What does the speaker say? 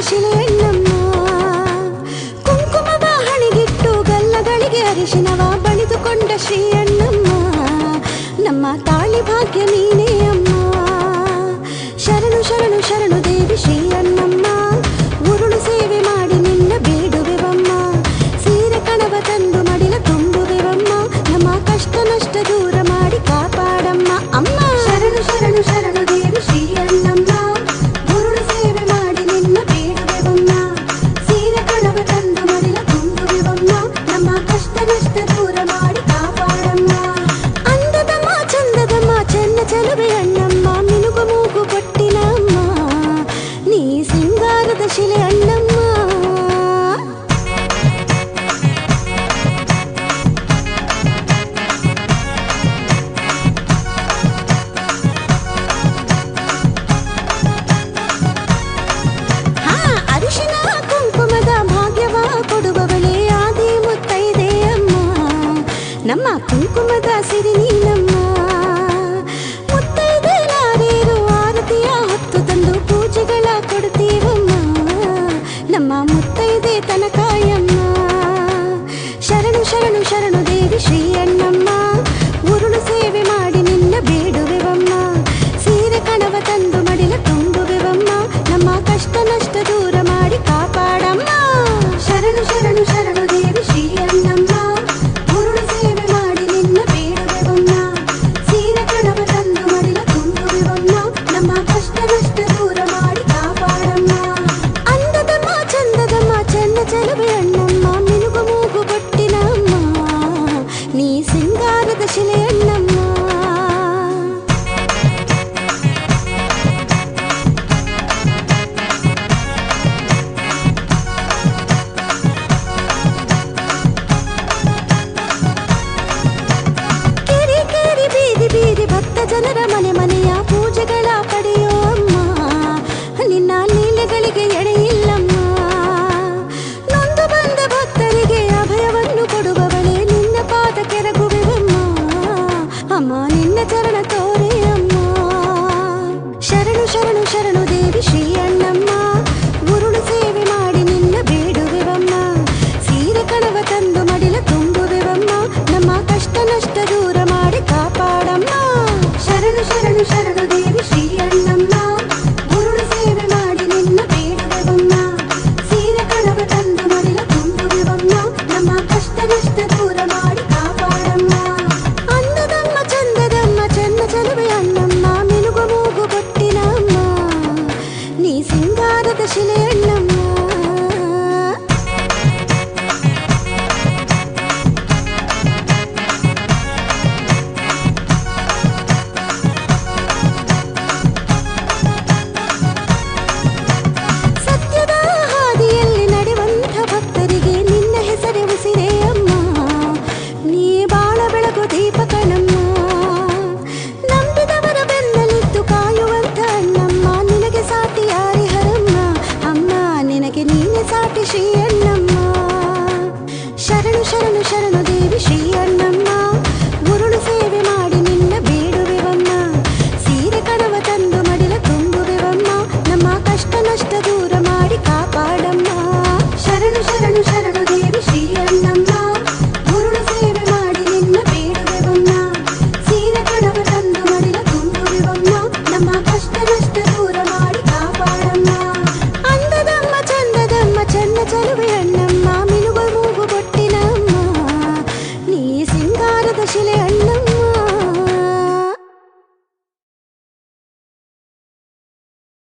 ಶಿಲೆ ಅಣ್ಣಮ್ಮ. ಕುಂಕುಮವ ಹಣಿಗಿಟ್ಟು ಗಲ್ಲಗಳಿಗೆ ಅರಿಶಿನವ ಬಳಿದುಕೊಂಡ ಶ್ರೀ ಅಣ್ಣಮ್ಮ. ನಮ್ಮ ತಾಳಿ ಭಾಗ್ಯ ನೀನೇ ಅಮ್ಮ. ಶರಣು ಶರಣು ಶರಣು ದೇವಿ ಶ್ರೀ ಅಣ್ಣಮ್ಮ. ಉರುಳು ಸೇವೆ ಮಾಡಿ ನಿನ್ನ ಬೇಡುವೆವಮ್ಮ. ಸೀರೆ ಕಣವ ತಂದು ಮಡಿಲ ತುಂಬುವೆವಮ್ಮ. ನಮ್ಮ ಕಷ್ಟ ನಷ್ಟ ದೂರ ಮಾಡಿ ಕಾಪಾಡಮ್ಮ ಅಮ್ಮ. ಶರಣು ಶರಣು ಶರಣು ದೇವಿ ಶ್ರೀ ಅಣ್ಣಮ್ಮ. ಉರುಳು ಸೇವೆ ಮಾಡಿ ನಿನ್ನ ಬೇಡುವೆವಮ್ಮ. ಸೀರೆ ಕಣವ ತಂದು ಮಡಿಲ ತುಂಬುವೆವಮ್ಮ. ನಮ್ಮ ಕಷ್ಟ ನಷ್ಟ ದೂರ ಮಾಡಿ ಕಾಪಾಡಮ್ಮ. ಅಂದದಮ್ಮ ಚಂದದಮ್ಮ ಚೆನ್ನ ಚೆಲುವೆ ಅಣ್ಣಮ್ಮ. ಮಿನುಗು ಮೂಗು ಕೊಟ್ಟಿನ ಅಮ್ಮ. ನೀ ಸಿಂಗಾರದ ಶಿಲೆ ಅಣ್ಣಮ್ಮ. ಅರಿಶಿನ ಕುಂಕುಮದ ಭಾಗ್ಯವ ಕೊಡುವವಳೇ ಆದಿ ಮುತ್ತೈದೆ ಅಮ್ಮ. ನಮ್ಮ ಕುಂಕುಮದ ಸಿರಿ ನೀನಮ್ಮ. ಮುತ್ತೈದೆ ನಾರೇರು ಆರತಿಯ ಹೊತ್ತು ತಂದು ಪೂಜೆಗಳ ಕೊಡ್ತೀವಮ್ಮ. ನಮ್ಮ ಮುತ್ತೈದೆ ತನಕಾಯಮ್ಮ. ಶರಣು ಶರಣು ಶರಣು ದೇವಿ ಶ್ರೀ ಅಣ್ಣಮ್ಮ. ಉರುಳು ಸೇವೆ ಮಾಡಿ ನಿನ್ನ ಬೇಡುವೆವಮ್ಮ. ಸೀರೆ ಕಣವ ತಂದು ಮಡಿಲ ತುಂಬುವೆವಮ್ಮ. ನಮ್ಮ ಕಷ್ಟ ನಷ್ಟ ದೂರ ಮಾಡಿ ಕಾಪಾಡಮ್ಮ. ಶರಣು ಶರಣು ಶರಣು ದೇವಿ ಶ್ರೀ ಅಣ್ಣಮ್ಮ. ಉರುಳು ಸೇವೆ ಮಾಡಿ ನಿನ್ನ ಬೇಡುವೆವಮ್ಮ. ಸೀರೆ ಕಣವ ತಂದು ಮಡಿಲ ತುಂಬುವೆವಮ್ಮ. ನಮ್ಮ ಕಷ್ಟ ನಷ್ಟ ದೂರ ಮಾಡಿ ಕಾಪಾಡಮ್ಮ. ಅಂದದಮ್ಮ ಚಂದದಮ್ಮ ಚೆನ್ನ ಚೆಲುವೆ ಅಣ್ಣಮ್ಮ. ಮಿನುಗು ಮೂಗು ಕೊಟ್ಟಿನ ಅಮ್ಮ. ನೀ ಸಿಂಗಾರದ ಶಿಲೆ ಅಣ್ಣಮ್ಮ. ಕೇರಿ ಕೇರಿ ಬೀದಿ ಬೀದಿ ಭಕ್ತ ಜನರ ಮನೆ ಮನೆಯ ಪೂಜೆಗಳ ಪಡೆಯೋ ಅಮ್ಮ. ನಿನ್ನ ಲೀಲೆಗಳಿಗೆ ಎಡೆಯಿಲ್ಲಮ್ಮ. ನೊಂದು ಬಂದ ಭಕ್ತರಿಗೆ ಅಭಯವನ್ನು ಕೊಡುವವಳೇ ನಿನ್ನ ಪಾದ ಕೆರಗುವೆವಮ್ಮ. ಅಮ್ಮ ನಿನ್ನ ಚರಣ ತೋರೆ ಅಮ್ಮ. ಶರಣು ಶರಣು ಶರಣು ದೇವಿ ಶ್ರೀ ಅಣ್ಣಮ್ಮ. ಉರುಳು ಸೇವೆ ಮಾಡಿ ನಿನ್ನ ಬೇಡುವೆವಮ್ಮ. ಸೀರೆ ಕಣವ ತಂದು ಮಡಿಲ ತುಂಬುವೆವಮ್ಮ. ನಮ್ಮ ಕಷ್ಟ ನಷ್ಟ ದೂರ ಮಾಡಿ ಕಾಪಾಡಮ್ಮ. ಶರಣು ಶರಣು ಶರಣು ದೇವಿ ಶ್ರೀ ಅಣ್ಣಮ್ಮ. ಉರುಳು ಸೇವೆ ಮಾಡಿ ನಿನ್ನ ಬೇಡುವೆವಮ್ಮ. ಸೀರೆ ಕಣವ ತಂದು ಮಡಿಲ ತುಂಬುವೆವಮ್ಮ. ನಮ್ಮ ಕಷ್ಟ ನಷ್ಟ ದೂರ ಮಾಡಿ ಕಾಪಾಡಮ್ಮ. ಅಂದದಮ್ಮ ಚಂದದಮ್ಮ ಚೆನ್ನ ಚೆಲುವೆ ಅಣ್ಣಮ್ಮ. ಮಿನುಗು ಮೂಗು ಕೊಟ್ಟಿನ ಅಮ್ಮ. ನೀ ಸಿಂಗಾರದ ಶಿಲೆ ಅಣ್ಣಮ್ಮ. ಸತ್ಯದ ಹಾದಿಯಲ್ಲಿ ನಡೆಯುವಂಥ ಭಕ್ತರಿಗೆ ನಿನ್ನ ಹೆಸರೇ ಉಸಿರೇ ಅಮ್ಮ. ನೀ ಬಾಳ ಬೆಳಗು ದೀಪ ಕಣಮ್ಮ. ನಂಬಿದವರ ಬೆನ್ನಲ್ಲಿದ್ದು ಕಾಯುವಂಥ ಅಣ್ಣಮ್ಮ. ನಿನಗೆ ಸಾಟಿ ಯಾರಿಹರಮ್ಮ. ಅಮ್ಮ ನಿನಗೆ ನೀನೆ ಸಾಟಿ ಶ್ರೀ ಅಣ್ಣಮ್ಮ. ಶರಣು ಶರಣು ಶರಣು ದೇವಿ ಶ್ರೀ ಅಣ್ಣಮ್ಮ. ಉರುಳು ಸೇವೆ ಮಾಡಿ ನಿನ್ನ ಬೇಡುವೆವಮ್ಮ. ಸೀರೆ ಕಣವ ತಂದು ಮಡಿಲ ತುಂಬುವೆವಮ್ಮ. ನಮ್ಮ ಕಷ್ಟ ನಷ್ಟ ದೂರ ಮಾಡಿ ಕಾಪಾಡಮ್ಮ. ಶರಣು ಶರಣು ಶರಣು ದೇವಿ ಶ್ರೀ ಅಣ್ಣಮ್ಮ. ಉರುಳು ಸೇವೆ ಮಾಡಿ ನಿನ್ನ ಬೇಡುವೆವಮ್ಮ. ಸೀರೆ ಕಣವ ತಂದು ಮಡಿಲ ತುಂಬುವೆವಮ್ಮ. ನಮ್ಮ ಕಷ್ಟ ನಷ್ಟ ದೂರ ಮಾಡಿ ಕಾಪಾಡಮ್ಮ. ಅಂದದಮ್ಮ ಚಂದದಮ್ಮ ಚೆನ್ನ ಚೆಲುವೆ ಅಣ್ಣಮ್ಮ. ಮಿನುಗು ಮೂಗು ಕೊಟ್ಟಿನ ಅಮ್ಮ. ನೀ ಸಿಂಗಾರದ ಶಿಲೆ ಅಣ್ಣ.